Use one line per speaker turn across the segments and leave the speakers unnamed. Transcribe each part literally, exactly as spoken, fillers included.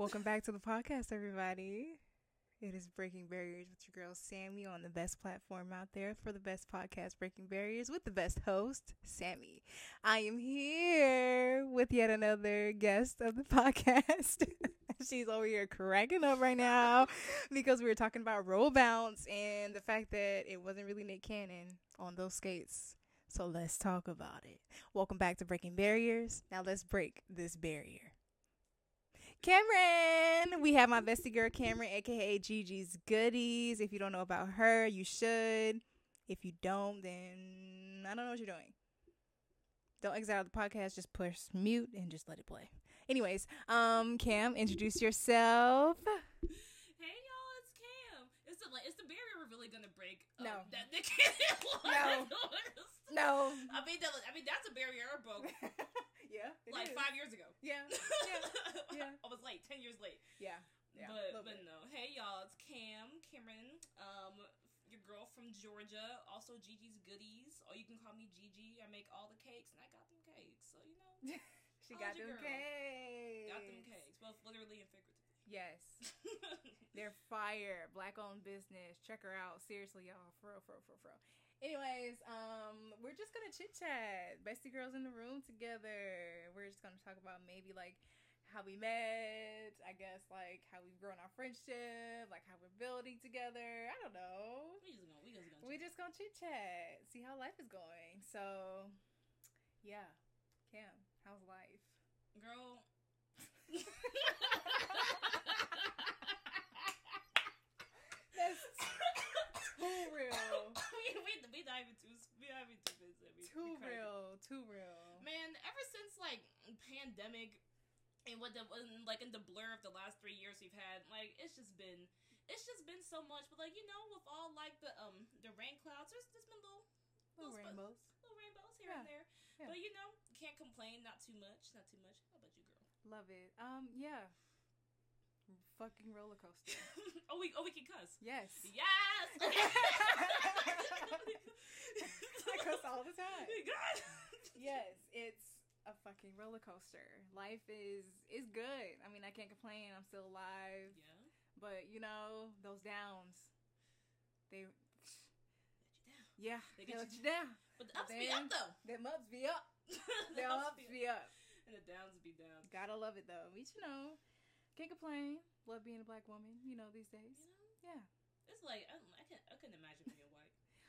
Welcome back to the podcast, everybody. It is Breaking Barriers with your girl Sammy on the best platform out there for the best podcast, Breaking Barriers, with the best host, Sammy. I am here with yet another guest of the podcast. She's over here cracking up right now because we were talking about roll bounce and the fact that it wasn't really Nick Cannon on those skates. So let's talk about it. Welcome back to Breaking Barriers. Now let's break this barrier. Cameron, we have my bestie girl Cameron, aka Gigi's Goodies. If you don't know about her, you should. If you don't, then I don't know what you're doing. Don't exit out of the podcast. Just push mute and just let it play. Anyways, um, Cam, introduce yourself.
Hey y'all, it's Cam. It's the like, it's the barrier we're really gonna break. Um,
No.
that they can't.
No. No.
I mean, that, I mean that's a barrier I broke
Yeah. it
like
is.
five years ago.
Yeah. Yeah. Yeah.
I was late, ten years late.
Yeah. Yeah.
but
little
but
bit.
no. Hey y'all, it's Cam, Cameron, um, your girl from Georgia. Also Gigi's Goodies, or you can call me Gigi. I make all the cakes, and I got them cakes. So you know,
She
Oh,
got
your
them
girl.
cakes.
got them cakes, both literally and figuratively.
Yes. They're fire. Black owned business. Check her out. Seriously, y'all. For real, for real, for real, for real. Anyways, um, we're just gonna chit chat. Bestie girls in the room together. We're just gonna talk about maybe like how we met. I guess like how we've grown our friendship, like how we're building together. I don't know.
We just gonna we just gonna.
We just gonna chit chat. See how life is going. So, yeah, Cam, how's life?
girl.
That's too real.
we, we, we not even too we not even too busy. We,
Too
we crazy.
real. Too real.
Man, ever since like pandemic and what the when, like in the blur of the last three years we've had, like it's just been it's just been so much. But like you know, with all like the um the rain clouds, there's there's been little
Little
sp-
rainbows.
little rainbows here
Yeah.
and there.
Yeah.
But you know, can't complain. Not too much. Not too much. How about you, girl?
Love it. Um, yeah. Fucking roller coaster.
oh we oh we can cuss.
Yes.
Yes.
I cuss all the time.
God.
Yes, it's a fucking roller coaster. Life is is good. I mean, I can't complain. I'm still alive.
Yeah.
But you know, those downs, they,
Let you down.
yeah,
They
they,
get
let
you-
you down.
But the ups
But
be
then-
up though.
Them ups be up.
The
Them
ups
ups
be
be up.
and the downs be down.
Gotta love it though. But you know, can't complain. Love being a black woman. You know these days.
You know,
Yeah.
it's like I, I can I couldn't imagine being white.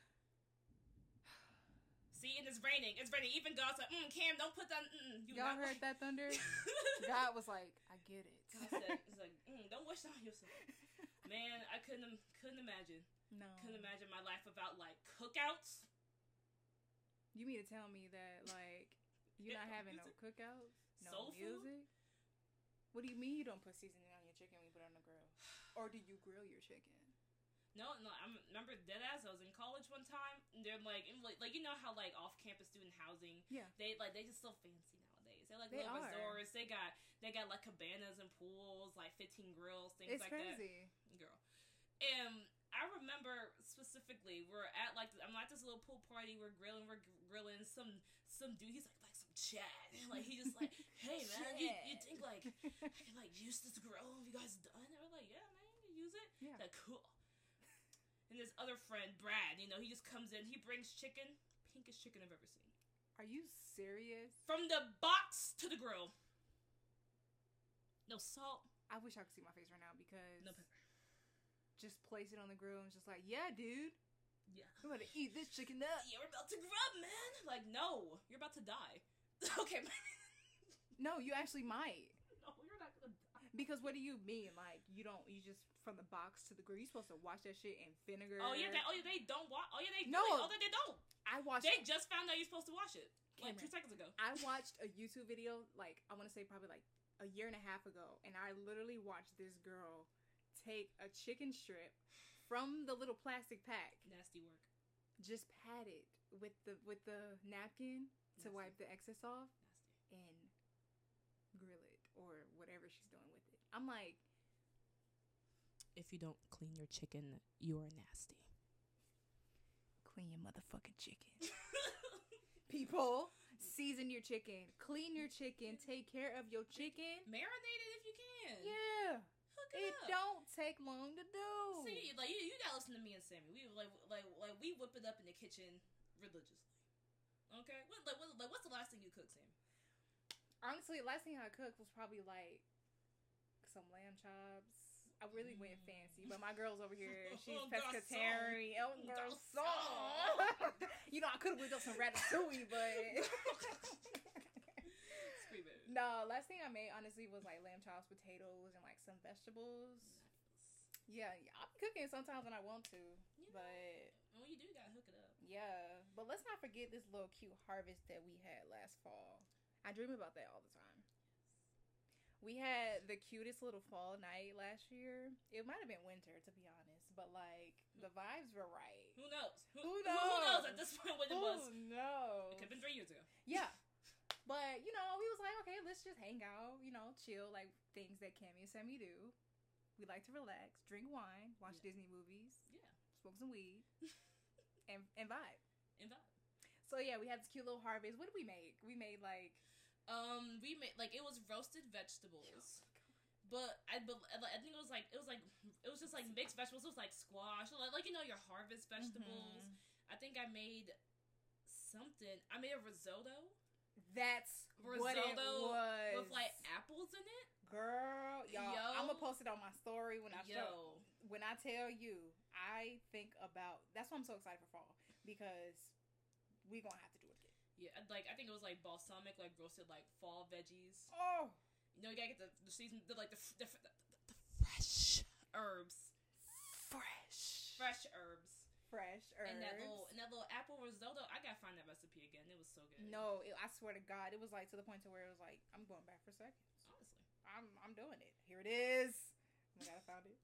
See, and it's raining. It's raining. Even God's like, mm, Cam, don't put that. Mm, you
Y'all
not
heard
white."
that thunder? God was like, I get it.
God said, "It's like, mm, don't wish that on yourself." Man, I couldn't couldn't imagine.
No.
Couldn't imagine my life without like cookouts.
You mean to tell me that like you're
Yeah,
not having
music.
no cookouts, no
Soul food?
music? What do you mean you don't put seasoning on your chicken when you put it on the grill? Or do you grill your chicken?
No, no. I remember dead ass. I was in college one time. And they're like, and like, like you know how like off campus student housing.
Yeah.
They like they just so fancy nowadays. They're like
They
little
are.
resorts. They got they got like cabanas and pools, like fifteen grills, things
It's
like
crazy.
that. Girl. And I remember specifically, we're at like I'm at this little pool party. We're grilling. We're grilling. Some some dude. He's like like some Chad. Like he just like, hey man, you, you think like I can like use this grill? Have you guys done? And we're like, yeah man, you can use it.
Yeah.
Like cool. And this other friend, Brad, you know, he just comes in. He brings chicken, pinkest chicken I've ever seen.
Are you serious?
From the box to the grill. No salt,
I wish I could see my face right now because
no pepper.
just place it on the grill and just like, yeah, dude,
Yeah.
I'm gonna eat this chicken up.
Yeah, we're about to grub, man. Like, no, you're about to die. Okay, man.
No, you actually might.
No, you're not gonna die.
Because what do you mean? Like, you don't, you just, from the box to the grill, you're supposed to wash that shit in vinegar.
Oh yeah, they, oh yeah, they don't wash. Oh yeah, they
No.
really, oh they, they don't.
I watched,
They just found out you're supposed to wash it like
Cameron.
two seconds ago.
I watched a YouTube video, like, I want to say probably like a year and a half ago, and I literally watched this girl take a chicken strip from the little plastic pack,
Nasty work.
just pat it with the with the napkin to
Nasty.
wipe the excess off,
Nasty.
and grill it or whatever she's doing with it. I'm like,
If you don't clean your chicken, you are nasty.
clean your motherfucking chicken. People, season your chicken, clean your chicken, take care of your chicken.
Marinate it if you can.
Yeah, take long to do.
See, like you, you gotta listen to me and Sammy. We like, like, like we whip it up in the kitchen religiously. Okay, what, like, what, like, what's the last thing you cooked, Sammy?
Honestly, last thing I cooked was probably like some lamb chops. I really mm. went fancy, but my girl's over here. She's oh, pescatarian. Oh, girl, so. You know, I could have whipped up some ratatouille, but. No, last thing I made honestly was like lamb chops, potatoes, and like some vegetables. Nice. Yeah, yeah, I'll be cooking sometimes when I want to, you know, but
when you do, you gotta hook it up.
Yeah, but let's not forget this little cute harvest that we had last fall. I dream about that all the time. Yes. We had the cutest little fall night last year. It might have been winter, to be honest, but like the vibes were right.
Who knows? Who,
who knows?
Who knows at this point when
who
it was?
Who knows?
It could have been three years ago.
Yeah. But, you know, we was like, okay, let's just hang out, you know, chill, like things that Cammy and Sammy do. We like to relax, drink wine, watch yeah. Disney movies,
yeah,
smoke some weed, and and vibe.
And vibe.
So, yeah, we had this cute little harvest. What did we make? We made, like...
Um, we made, like, it was roasted vegetables. But I, but I think it was, like, it was, like, it was just, like, mixed vegetables. It was, like, squash. Like, like you know, your harvest vegetables. Mm-hmm. I think I made something. I made a risotto.
That's
risotto
what it was.
With like apples in it.
Girl, y'all,
Yo.
I'm gonna post it on my story when I
Yo.
show. When I tell you, I think about. That's why I'm so excited for fall, because we gonna have to do it again.
Yeah, like I think it was like balsamic, like roasted like fall veggies.
Oh,
you know you gotta get the, the season, the, like the the, the the the fresh herbs,
fresh,
fresh herbs.
Fresh herbs.
And that little and that little apple risotto, I gotta find that recipe again. It was so good.
No, it, I swear to God, it was like to the point to where it was like, I'm going back for seconds.
Honestly,
I'm I'm doing it. Here it is. Oh my God, I found it.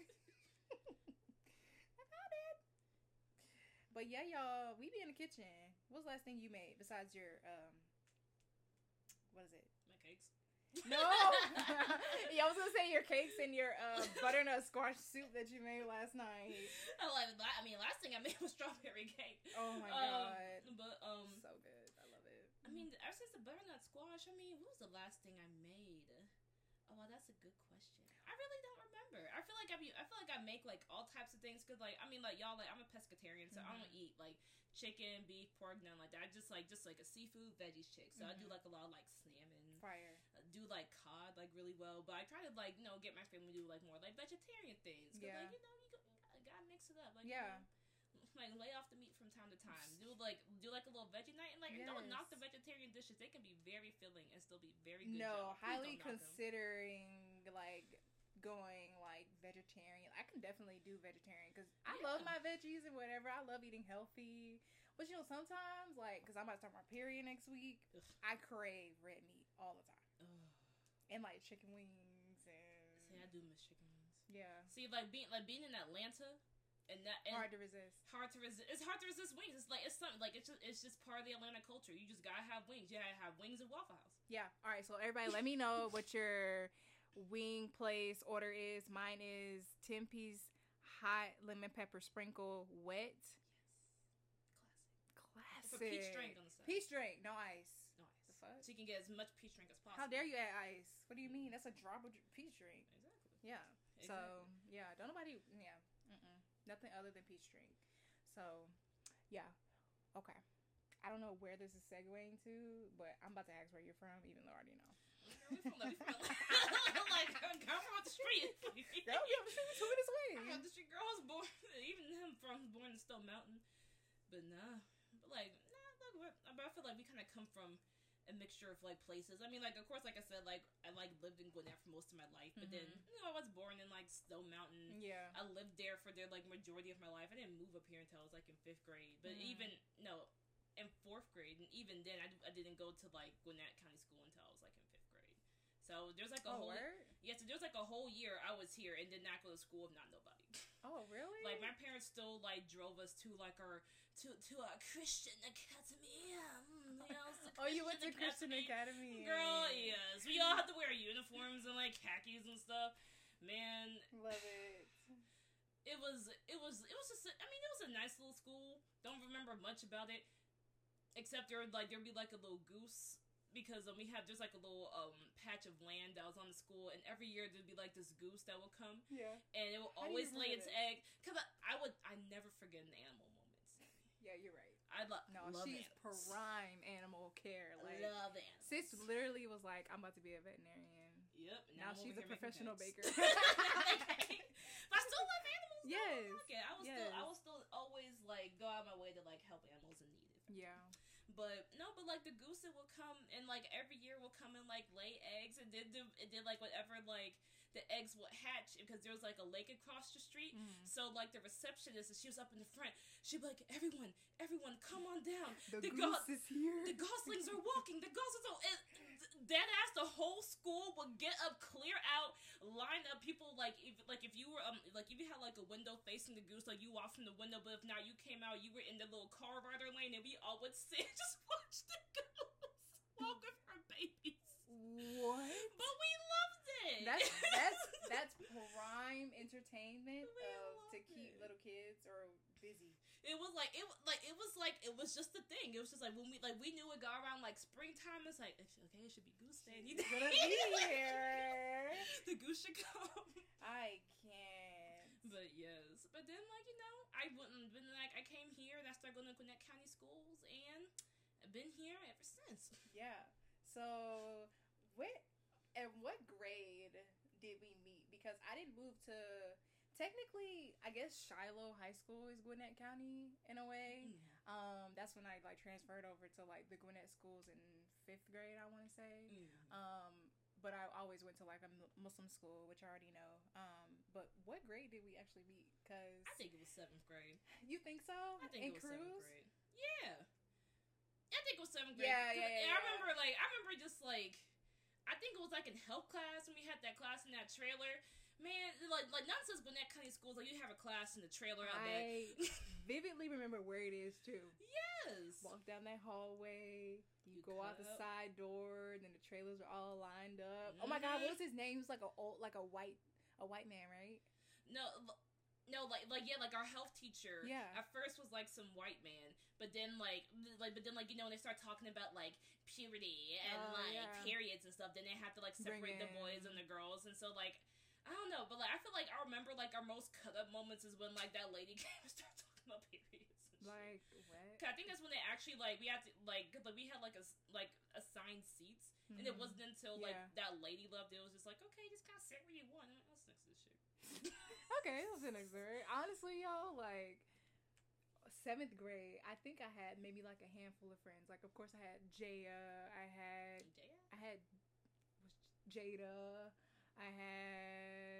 I found it. But yeah, y'all, we be in the kitchen. What's the last thing you made besides your um? What is it?
My cakes.
No, yeah, I was gonna say your cakes and your uh, butternut squash soup that you made last night.
I like. I mean, last thing I made was strawberry cake.
Oh my
um,
God!
But um,
so good. I love it.
I mean, ever since the butternut squash, I mean, what was the last thing I made? Oh, well, that's a good question. I really don't remember. I feel like I be, I feel like I make like all types of things because, like, I mean, like y'all, like I'm a pescatarian, so mm-hmm. I don't eat like chicken, beef, pork, none like that. I just like just like a seafood veggies chick. So mm-hmm. I do like a lot of like salmon.
Fire.
I do like cod like really well, but I try to like you know get my family to do like more like vegetarian things. Cause, yeah. Like you know you, go, you gotta, gotta mix it up. Like
yeah.
You know, like lay off the meat from time to time. Do like do like a little veggie night and like yes. don't knock the vegetarian dishes. They can be very filling and still be very good.
No, highly considering like going like vegetarian. I can definitely do vegetarian because I yeah. love my veggies and whatever. I love eating healthy. But you know sometimes like because I'm about to start my period next week, Ugh. I crave red meat all the time. Ugh. And like chicken wings and
see I do miss chicken wings.
Yeah.
See like being like being in Atlanta. And that and
hard to resist.
Hard to resist. It's hard to resist wings. It's like it's something like it's just it's just part of the Atlanta culture. You just gotta have wings. You gotta have wings at Waffle House.
Yeah. All right. So everybody, let me know what your wing place order is. Mine is ten piece hot lemon pepper sprinkle wet.
Yes.
Classic.
Classic. Peach drink on the side.
Peach drink, no ice.
No ice.
The fuck?
So you can get as much peach drink as possible.
How dare you add ice? What do you mean? That's a drop of peach drink.
Exactly.
Yeah.
Exactly.
So yeah, don't nobody. Yeah. Mm-mm. Nothing other than peach drink. So, yeah. Okay. I don't know where this is segueing to, but I'm about to ask where you're from, even though I already know.
Girl, we from, we from like, girl from the street.
Girl, we from the street two minutes away.
I'm from the street. Girl was born, even him from born in Stone Mountain. But nah. But like, nah, look, but I feel like we kind of come from a mixture of like places. I mean, like of course, like I said, like I like lived in Gwinnett for most of my life, but mm-hmm. then you know I was born in like Stone Mountain.
Yeah,
I lived there for the like majority of my life. I didn't move up here until I was like in fifth grade. But mm. even no, in fourth grade, and even then I, I didn't go to like Gwinnett County School until I was like in fifth grade. So there's like a
oh,
whole
word?
yeah. So there's like a whole year I was here and did not go to school of not nobody.
Oh really?
Like my parents still like drove us to like our to to our Christian academy. Um, you know,
oh, you went to academy. Christian Academy,
girl. Yes, we all had to wear uniforms and like khakis and stuff. Man,
love it.
It was it was it was just. I mean, it was a nice little school. Don't remember much about it, except there like there'd be like a little goose because um, we have just like a little um patch of land that was on the school, and every year there'd be like this goose that would come,
Yeah.
and it would
How do
always
you
lay
remember
its
this?
egg. Cause I, I would, I never forget an animal moments.
Yeah, you're right.
I lo-
No,
love
she's
animals.
prime animal care. Like,
love animals.
sis literally was like, I'm about to be a veterinarian.
Yep.
Now
I'm
she's a
over here making
professional
pets.
baker.
But I still love animals. though.
Yes.
I like it. I was
Yes.
still, I was still always like go out of my way to like help animals in need.
Yeah.
But no, but like the goose, it will come and like every year will come and like lay eggs, and did the it did like whatever like the eggs would hatch because there was like a lake across the street.
Mm.
So like the receptionist, and she was up in the front. She'd be like, "Everyone, everyone, come on down.
The,
The
goose
go-
is here.
The goslings are walking. The goslings are." And that ass, the whole school would get up, clear out, line up. People like if like if you were um like if you had like a window facing the goose, like you walked from the window. But if not, you came out, you were in the little car rider lane, and we all would sit and just watch the goose walk with her babies.
What?
But we loved it.
That's that's that's prime entertainment
We
of to
love
keep
it.
little kids or busy.
It was like it was like it was like it was just the thing. It was just like when we like we knew it got around like springtime. It's like it's- okay, it should be goose day.
She's gonna be here.
The goose should come.
I can't.
But yes, but then like you know, I wouldn't. Then like I came here and I started going to Gwinnett County schools, and I've been here ever since.
Yeah. So, what and what grade did we meet? Because I didn't move to. Technically, I guess Shiloh High School is Gwinnett County in a way. Um, that's when I like transferred over to like the Gwinnett schools in fifth grade. I want to say.
Mm.
Um, but I always went to like a mu- Muslim school, which I already know. Um, but what grade did we actually meet? Cause
I think it was seventh grade.
you think so?
I think
in
it was seventh
Cruz?
grade. Yeah, I think it was seventh grade.
Yeah, yeah, yeah,
And I
yeah.
remember like I remember just like I think it was like in health class when we had that class in that trailer. Man, like like nonsense Gwinnett County schools, like you have a class in the trailer out there.
I vividly remember where it is too.
Yes.
Walk down that hallway. You,
You
go out the
cut up.
side door, and then the trailers are all lined up. Oh my God, what was his name? He was like a old, like a white, a white man, right?
No, l- no, like, like yeah, like our health teacher.
Yeah.
At first was like some white man, but then like, like, but then like you know when they start talking about like puberty and
Oh,
like
yeah.
periods and stuff, then they have to like
Bring
separate the
in-
boys and the girls, and so like. I don't know, but like I feel like I remember like our most cut up moments is when like that lady came and started talking about periods. And shit.
Like what?
'Cause I think that's when they actually like we had to like 'cause, like we had like a s- like assigned seats, and it
Mhm.
wasn't until like
Yeah.
that lady left. It was just like okay, just kind of sit where you want. I'm like, I'll next to this shit.
Okay, it was an exert. Honestly, y'all, like seventh grade, I think I had maybe like a handful of friends. Like, of course, I had Jaya. I had
Damn.
I had was Jada. I had.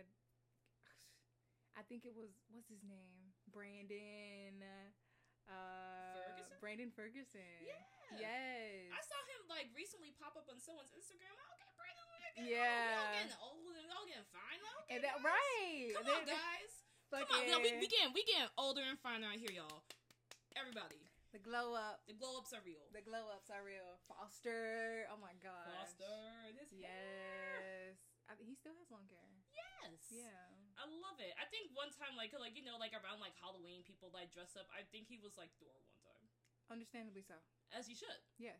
I think it was what's his name, Brandon. Uh,
Ferguson?
Brandon Ferguson.
Yeah.
Yes.
I saw him like recently pop up on someone's Instagram. Okay, Brandon, we're getting
Yeah.
old. We're all getting old and we're all getting fine. Okay,
And that
guys.
right.
Come
And
on,
then-
guys.
fucking-
Come on. No, we, we getting we getting older and finer out here, y'all. Everybody,
the glow up.
the glow ups are real.
The glow ups are real. Foster. Oh my god.
Foster, this hair.
Yes. I think he still has long hair.
Yes.
Yeah.
I love it. I think one time, like, like you know, like around like Halloween, people like dress up. I think he was like Thor one time,
Understandably so.
as he should.
Yes.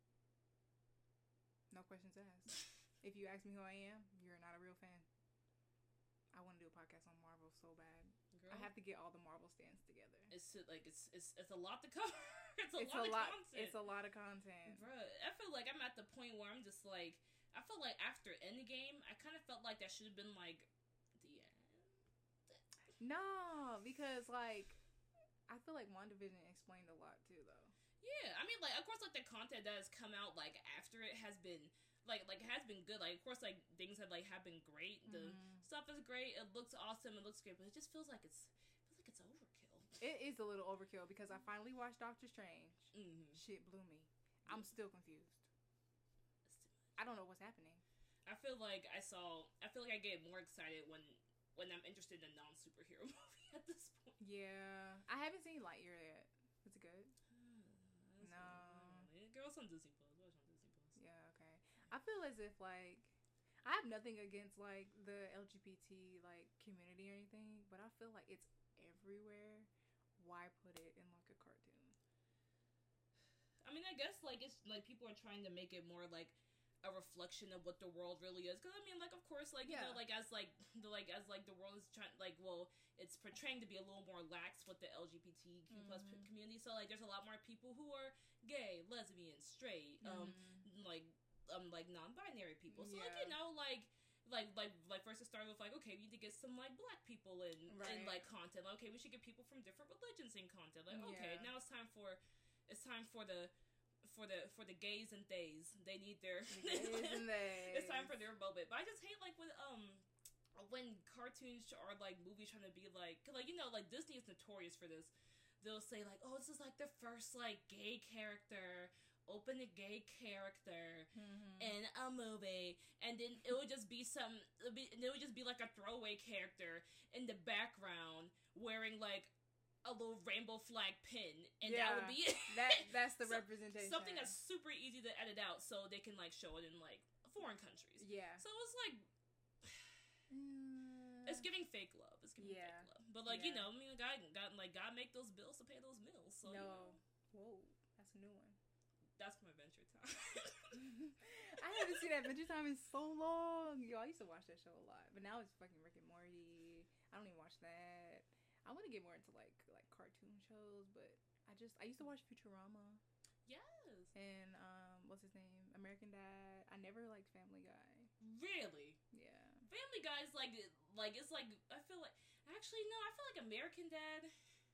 No questions asked. If you ask me who I am, you're not a real fan. I want to do a podcast on Marvel so bad.
Girl,
I have to get all the Marvel stands together.
It's like it's it's it's a lot to cover. it's a
It's a
lot of
lot.
content.
It's a lot of content.
Bruh, I feel like I'm at the point where I'm just like, I feel like after Endgame, I kind of felt like that should have been like the end.
No, because like I feel like WandaVision explained a lot too, though.
Yeah, I mean, like, of course, like the content that has come out like after it has been like like has been good. Like, of course, like things have like have been great. The
Mhm.
stuff is great. It looks awesome. It looks great, but it just feels like it's feels like it's overkill.
It is a little overkill because I finally watched Doctor Strange.
Mm-hmm.
Shit blew me. I'm still confused. I don't know what's happening.
I feel like I saw. I feel like I get more excited when when I'm interested in a non superhero movie at this point.
Yeah, I haven't seen Lightyear yet. Is it good?
That's
No.
what- Girls on Disney Plus. Watch on Disney Plus.
Yeah, okay. I feel as if like I have nothing against like the L G B T like community or anything, but I feel like it's everywhere. Why put it in like a cartoon?
I mean, I guess like it's like people are trying to make it more like a reflection of what the world really is. Because I mean, like of course, like you
Yeah.
know, like as like the like as like the world is trying, like well, it's portraying to be a little more lax with the L G B T Q plus
Mhm.
community. So like, there's a lot more people who are gay, lesbian, straight, um,
Mhm.
like um, like non-binary people. So like
Yeah.
you know, like. Like, like, like. First, it started with like, okay, we need to get some like black people in, in
Right.
like content. Like, okay, we should get people from different religions in content. Like, okay,
Yeah.
now it's time for, it's time for the, for the for the gays and theys. They need their.
The gays and theys.
It's time for their moment. But I just hate like when um, when cartoons or like movies trying to be like, cause, like you know, like Disney is notorious for this. They'll say like, oh, this is like the first like gay character. Open a gay character
Mhm.
in a movie, and then it would just be some. It would, be, it would just be like a throwaway character in the background wearing like a little rainbow flag pin, and
Yeah.
that would be it.
That that's the
So-
representation.
Something that's super easy to edit out, so they can like show it in like foreign countries.
yeah.
So it's like
Mm.
it's giving fake love. It's giving
Yeah.
fake love, but like you
Yeah.
know, I mean, God, God, like God make those bills to pay those bills. So you
no.
know,
Whoa, that's a new one.
that's my Adventure Time.
I haven't seen Adventure Time in so long. Yo, I used to watch that show a lot, but now it's fucking Rick and Morty. I don't even watch that. I want to get more into like like cartoon shows, but I just I used to watch Futurama
Yes,
and um what's his name, American Dad. I never liked Family Guy.
really.
Yeah.
Family Guy's like like it's like I feel like actually no, I feel like American Dad.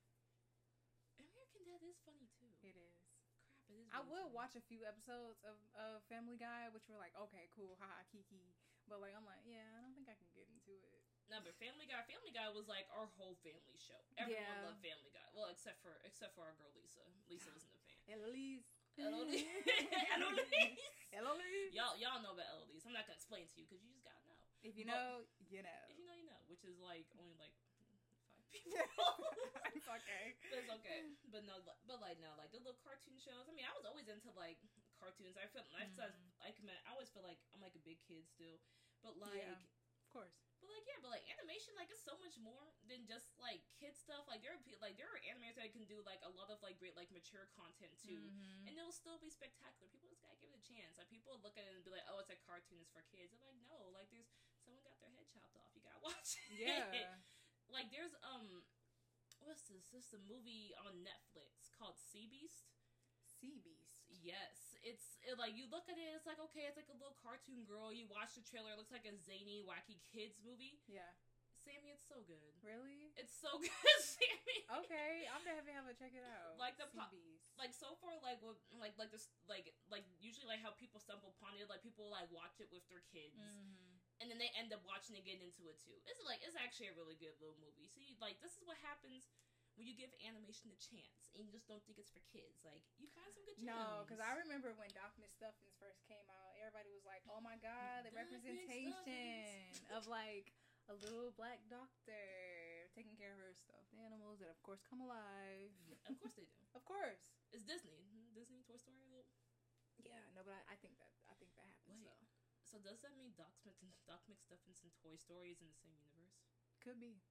American Dad is funny too.
It is.
Crap, it is.
I
really
would
funny.
watch a few episodes of, of Family Guy, which were like, okay, cool, haha, kiki. But like, I'm like, yeah, I don't think I can get into it.
No, but Family Guy, Family Guy was like our whole family show. Everyone
Yeah.
loved Family Guy. Well, except for except for our girl Lisa. Lisa wasn't a fan.
Eloise.
Eloise. Eloise.
Eloise.
Y'all, y'all know about Eloise. I'm not gonna explain to you because you just gotta know.
If you
But-
know, you know.
If you know, you know. Which is like only like five people.
It's okay.
But it's okay. But no, li- but like no, like the little cartoon shows. I mean, I was always into like cartoons. I feel I,
Mhm.
I, I, I always feel like I'm like a big kid still. But like,
Yeah. Of course.
but like yeah, but like animation like it's so much more than just like kid stuff. Like there are pe- like there are animators that can do like a lot of like great like mature content too.
Mhm.
And it'll still be spectacular. People just gotta give it a chance. Like people look at it and be like, "Oh, it's a cartoon. It's for kids." I'm like, no. Like there's someone got their head chopped off. You gotta watch it.
Yeah.
Like there's um, what's this? This is a movie on Netflix called Sea Beast.
Sea Beast.
Yes, it's it, like you look at it. It's like okay, it's like a little cartoon girl. You watch the trailer. It looks like a zany, wacky kids movie.
Yeah.
Sammy, it's so good.
Really?
It's so good, Sammy.
Okay, I'm gonna have to have a check it out.
Like the
Sea
po-
Beast.
Like so far, like with, like like this, like like usually like how people stumble upon it, like people like watch it with their kids,
Mhm.
and then they end up watching it, getting into it too. It's like it's actually a really good little movie. See, like this is what happens when you give animation a chance, and you just don't think it's for kids. Like you find some good gems.
No, because I remember when Doc McStuffins first came out, everybody was like, "Oh my god, the
Doc
representation
McStuffins."
of like a little black doctor taking care of her stuffed animals that, of course, come alive."
Of course they do.
Of course.
It's Disney. Disney Toy Story. Little.
Yeah, no, but I, I think that I think that happens.
Wait.
So
So does that mean Doc Smith and Doc McStuffins and Toy Story is in the same universe?
could be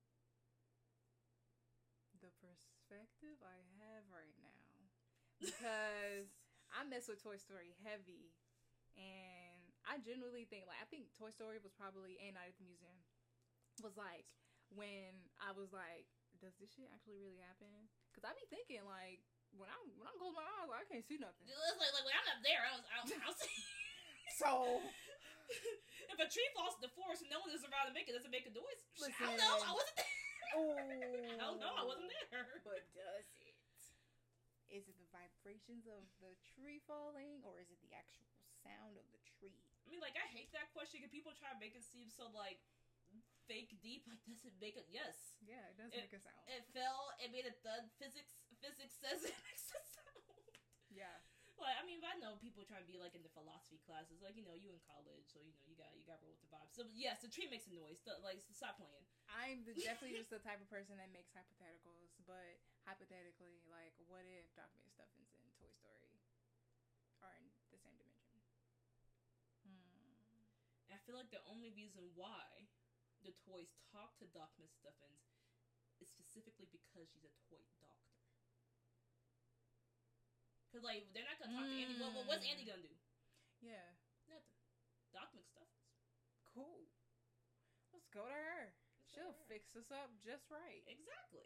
the perspective I have right now because I mess with Toy Story heavy, and I genuinely think like I think Toy Story was probably and Night at the Museum was like when I was like, does this shit actually really happen? Because I be thinking like when I when I close my eyes, like, I can't see nothing.
It's like, like when I'm not there, I was I was, I was
So
if a tree falls in the forest and no one is around to make it, does it make a noise? I
Listen.
don't know. I wasn't there.
oh,
I don't know. I wasn't there.
But does it? Is it the vibrations of the tree falling, or is it the actual sound of the tree?
I mean, like, I hate that question because people try to make it seem so, like, fake deep. Like, does it make it? Yes.
Yeah, it does
It-
make a sound.
It fell. It made a thud. Physics Physics says it makes a sound.
Yeah.
Like, I mean, but I know people try to be, like, in the philosophy classes. Like, you know, you in college, so, you know, you got you got to roll with the vibes. So, yes, the tree makes a noise. So, like, stop playing.
I'm the, definitely just the type of person that makes hypotheticals, but hypothetically, like, what if Doc McStuffins and Toy Story are in the same dimension? Hmm.
And I feel like the only reason why the toys talk to Doc McStuffins is specifically because she's a toy doctor. Cause like they're not gonna talk mm. to Andy. Well, well, what's Andy gonna do?
Yeah,
nothing. Doc McStuffins.
Cool. Let's go to her.
Let's
She'll
her.
fix us up just right.
Exactly.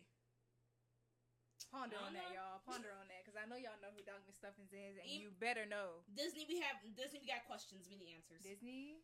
Ponder on that, y'all. Ponder on that, because I know y'all know who Doc McStuffins is, and Even, you better know.
Disney, we have Disney. We got questions. We need answers.
Disney,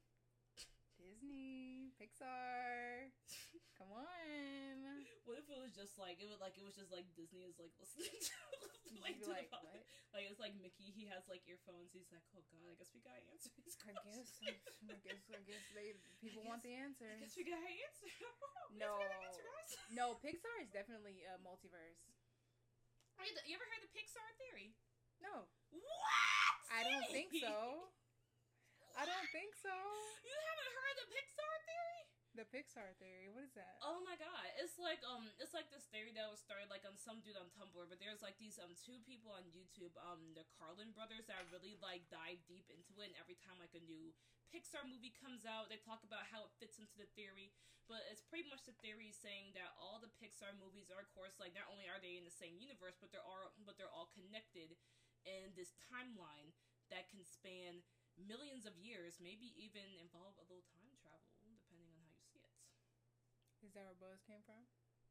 Disney, Pixar. Come on.
What if it was just like it was like it was just like Disney is like listening to like, to
like
the
what?
Like it's like Mickey. He has like earphones. He's like, oh god, I guess we gotta answer these
questions. I guess. I guess. I guess they people guess, want the answers.
I guess we gotta answer.
no.
We gotta answer, guys.
No, Pixar is definitely a multiverse.
You ever heard the Pixar theory?
No.
What?
I don't think so. What? I don't think so.
You haven't heard the Pixar theory?
The Pixar theory. What is that?
Oh my god! It's like um, it's like this theory that was started like on some dude on Tumblr. But there's like these um two people on YouTube, um, the Carlin brothers, that really like dive deep into it. And every time like a new Pixar movie comes out, they talk about how it fits into the theory. But it's pretty much the theory saying that all the Pixar movies are, of course, like not only are they in the same universe, but they're all but they're all connected in this timeline that can span millions of years, maybe even involve a little time travel, depending on how you see it.
Is that where Buzz came from?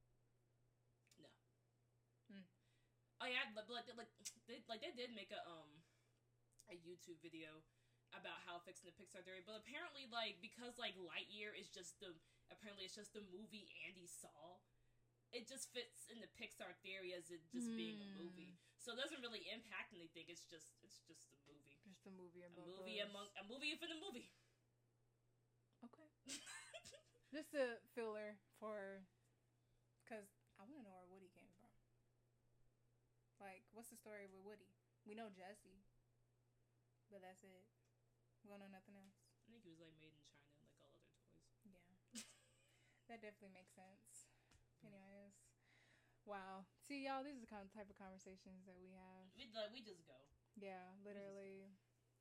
No.
Hmm.
Oh yeah, like like like they, like they did make a um a YouTube video about how fixing the Pixar theory, but apparently like because like Lightyear is just the apparently it's just the movie Andy saw, it just fits in the Pixar theory as it just mm. being a movie. So it doesn't really impact anything. It's just it's just a movie.
Just a movie
a
among
movie
us.
among a movie for the movie.
Okay. Just a filler for, because I want to know where Woody came from. Like, what's the story with Woody? We know Jesse, but that's it. We don't know nothing else.
I think he was like made in China, like all other toys.
Yeah, that definitely makes sense. Anyways, wow. See, y'all, these are the kind of type of conversations that we have.
We like we just go.
Yeah, literally.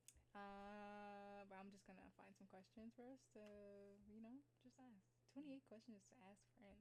Uh, but I'm just gonna find some questions for us to, you know, just ask. twenty-eight questions to ask friends.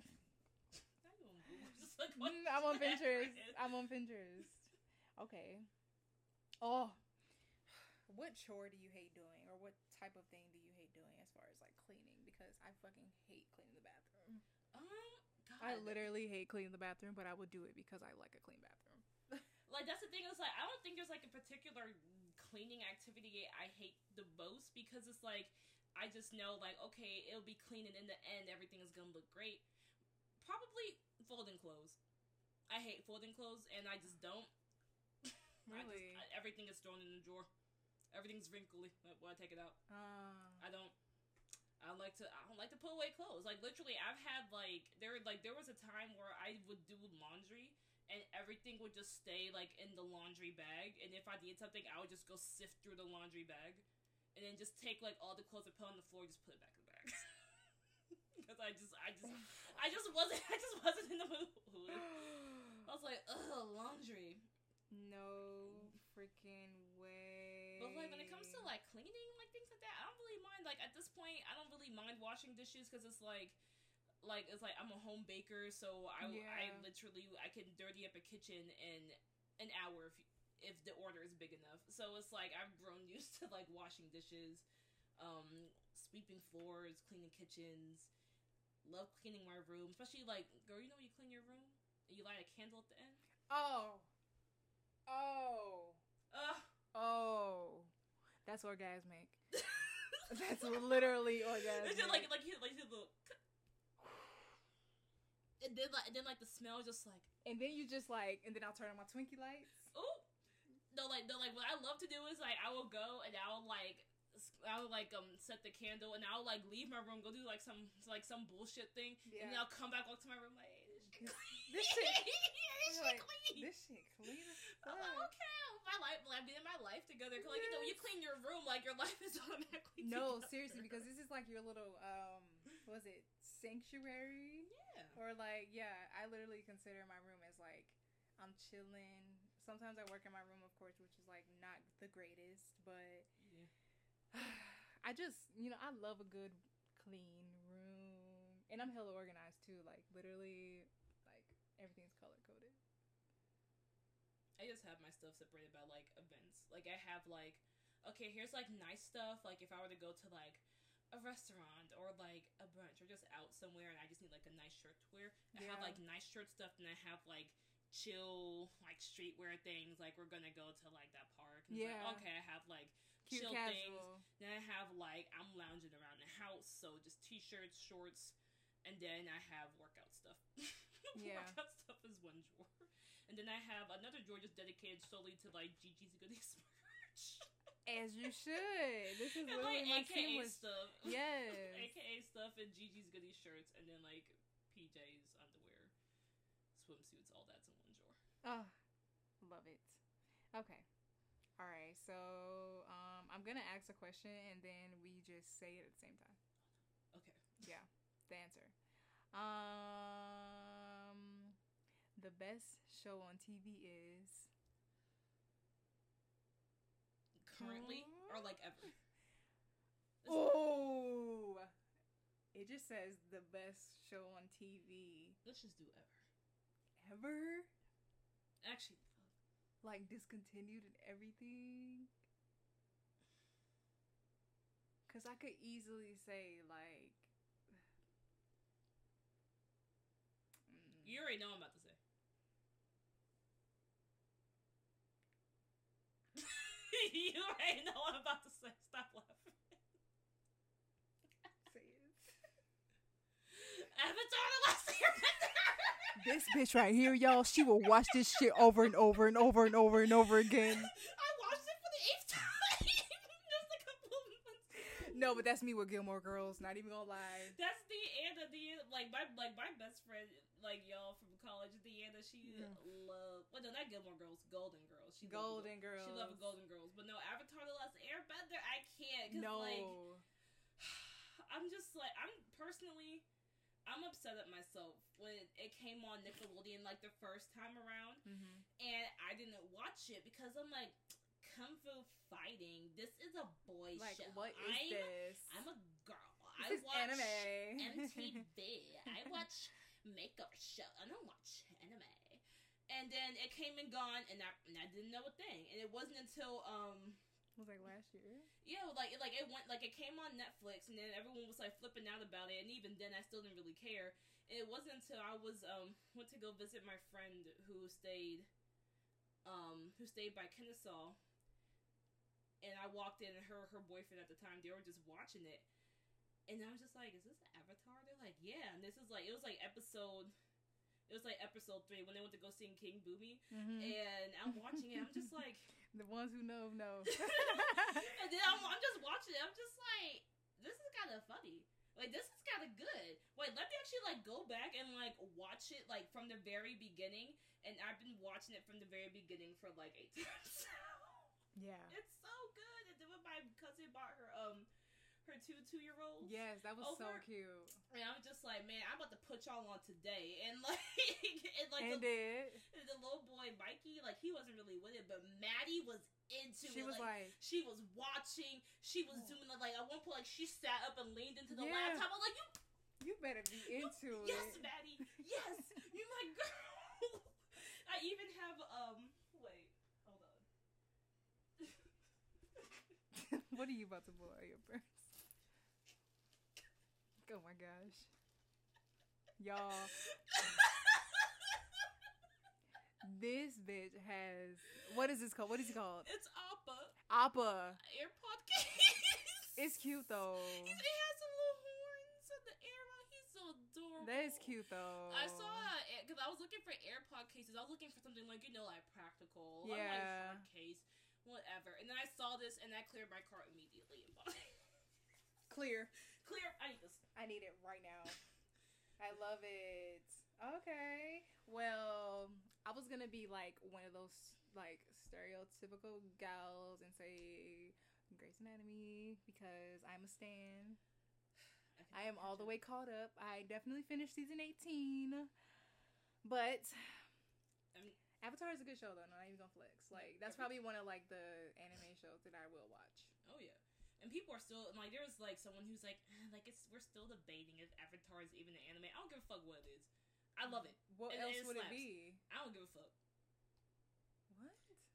I'm on Pinterest. I'm on Pinterest. Okay. Oh, what chore do you hate doing, or what type of thing do you hate doing as far as like cleaning? Because I fucking hate cleaning the bathroom.
Um, God.
I literally hate cleaning the bathroom, but I would do it because I like a clean bathroom.
Like that's the thing. Is like I don't think there's like a particular cleaning activity I hate the most, because it's like I just know like okay, it'll be clean and in the end everything is gonna look great. Probably folding clothes. I hate folding clothes and I just don't.
Really?
I just, I, everything is thrown in the drawer. Everything's wrinkly when I take it out.
Uh.
I don't. I don't like to. I don't like to put away clothes. Like literally, I've had like there like there was a time where I would do laundry and everything would just stay like in the laundry bag. And if I need something, I would just go sift through the laundry bag, and then just take like all the clothes I put on the floor, just put it back in the bag. Because I just, I just, I just wasn't, I just wasn't in the mood. I was like, ugh, laundry.
No freaking way.
But like when it comes to like cleaning, like things like that, I don't really mind. Like at this point, I don't really mind washing dishes because it's like, like it's like I'm a home baker, so I, yeah. I literally I can dirty up a kitchen in an hour if if the order is big enough. So it's like I've grown used to like washing dishes, um, sweeping floors, cleaning kitchens. Love cleaning my room, especially like girl. You know when you clean your room, and you light a candle at the end.
Oh. Oh.
Ugh.
Oh. That's orgasmic. That's literally orgasmic.
It's just like like like his little. And then like and then like the smell just like.
And then you just like and then I'll turn on my Twinkie lights.
Ooh. No, like no, like what I love to do is like I will go and I'll like. I'll like um set the candle and I'll like leave my room, go do like some like some bullshit thing, yeah. And then I'll come back up to my room like hey, this shit clean. This shit
like,
clean.
This shit clean as fuck.
I'm like, okay, my life, like, I'm getting my life together. Cause like yes. You know, you clean your room, like your life is automatically.
No,
together.
seriously, because this is like your little um, what was it sanctuary?
Yeah.
Or like yeah, I literally consider my room as like I'm chilling. Sometimes I work in my room, of course, which is like not the greatest, but.
Yeah.
I just, you know, I love a good clean room. And I'm hella organized too. Like, literally, like, everything's color coded.
I just have my stuff separated by like events. Like I have like, okay, here's like nice stuff. Like if I were to go to like a restaurant or like a brunch or just out somewhere and I just need like a nice shirt to wear. I
Yeah.
have like nice shirt stuff, and I have like chill like streetwear things. Like we're gonna go to like that park. And
Yeah.
It's like, okay, I have like
Cute
chill things.
casual.
Then I have like I'm lounging around the house, so just t-shirts, shorts, and then I have workout stuff.
Yeah.
Workout stuff is one drawer, and then I have another drawer just dedicated solely to like Gigi's Goodies merch.
As you should. This is
And
literally
like
my
A K A
seamless.
stuff.
Yes.
A K A stuff and Gigi's Goodies shirts, and then like P Js, underwear, swimsuits, all that's in one drawer.
Oh, love it. Okay. All right. So um, I'm gonna ask a question and then we just say it at the same time.
Okay.
Yeah, the answer. Um, the best show on T V is
Currently or like ever? This-
oh. It just says the best show on T V
Let's just do ever.
ever.
Actually,
Like discontinued and everything. Cause I could easily say like. mm,
you already know what I'm about to say. You already know what I'm about to say. Stop laughing.
say it.
Avatar: The Last Airbender.
This bitch right here, y'all, she will watch this shit over and over and over and over and over again.
I watched it for the eighth time. Just a couple of months.
No, but that's me with Gilmore Girls. Not even gonna lie.
That's the Anna. The like my like my best friend, like y'all from college. The Anna, she
Yeah.
loved. Well, no, not Gilmore Girls. Golden Girls. She loved
Golden
Go-
Girls.
She loved Golden Girls. But no, Avatar: The Last Airbender. I can't. Cause,
No.
Like, I'm just like I'm personally. I'm upset at myself when it came on Nickelodeon like the first time around,
Mm-hmm.
and I didn't watch it because I'm like, kung fu fighting. This is a boy
Like,
show.
what is
I'm,
this?
I'm a girl.
This
I
is
watch
anime.
M T V. I watch makeup show. I don't watch anime. And then it came and gone, and I, and I didn't know a thing. And it wasn't until um.
It was like last year.
Yeah, like like it went like it came on Netflix, and then everyone was like flipping out about it, and even then I still didn't really care. And it wasn't until I was um went to go visit my friend who stayed um who stayed by Kennesaw, and I walked in, and her her boyfriend at the time, they were just watching it, and I was just like, "Is this Avatar?" They're like, "Yeah," and this is like it was like episode. It was like episode three when they went to go see King Boomy,
Mm-hmm.
and I'm watching it. I'm just like,
The ones who know know.
and then I'm, I'm just watching it. I'm just like, this is kind of funny. Like, this is kind of good. Wait, let me actually like go back and like watch it like from the very beginning. And I've been watching it from the very beginning for like eight times.
Yeah.
It's so good. And then when my cousin bought her um her two two year olds.
Yes, that was so
Over.
cute.
And I'm just like, man, I'm about to put y'all on today. And like, and like
And
the,
did.
the little boy Mikey, like he wasn't really with it, but Maddie was into
She
it.
was like,
She was watching. She was doing it. Like at one point, like she sat up and leaned into the
Yeah.
laptop. I'm like, you,
you better be into
you yes,
it.
Maddie, yes, you my girl. I even have um. Wait, hold on.
What are you about to blow out your purse? Oh my gosh. Y'all, this bitch has, what is this called? What is it called?
It's Appa
Appa.
AirPod case.
It's cute though.
He's, he has some little horns in the air. He's so adorable.
That is cute though.
I saw it because I was looking for AirPod cases. I was looking for something like, you know, like practical.
Yeah.
I'm like hard case, whatever. And then I saw this and I cleared my cart immediately and bought it.
Clear.
Clear. I need this.
I need it right now. I love it. Okay. Well, I was gonna be like one of those like stereotypical gals and say Grey's Anatomy because I'm a stan. I am all the way caught up. I definitely finished season eighteen. But
I mean,
Avatar is a good show though, no, I'm not even gonna flex. Like that's probably one of like the anime shows that I will watch.
oh yeah. And people are still like, there's like someone who's like, eh, like it's we're still debating if Avatar is even an anime. I don't give a fuck what it is. I love it.
What
And
else
it
would
slaps.
it be?
I don't give a fuck.
What?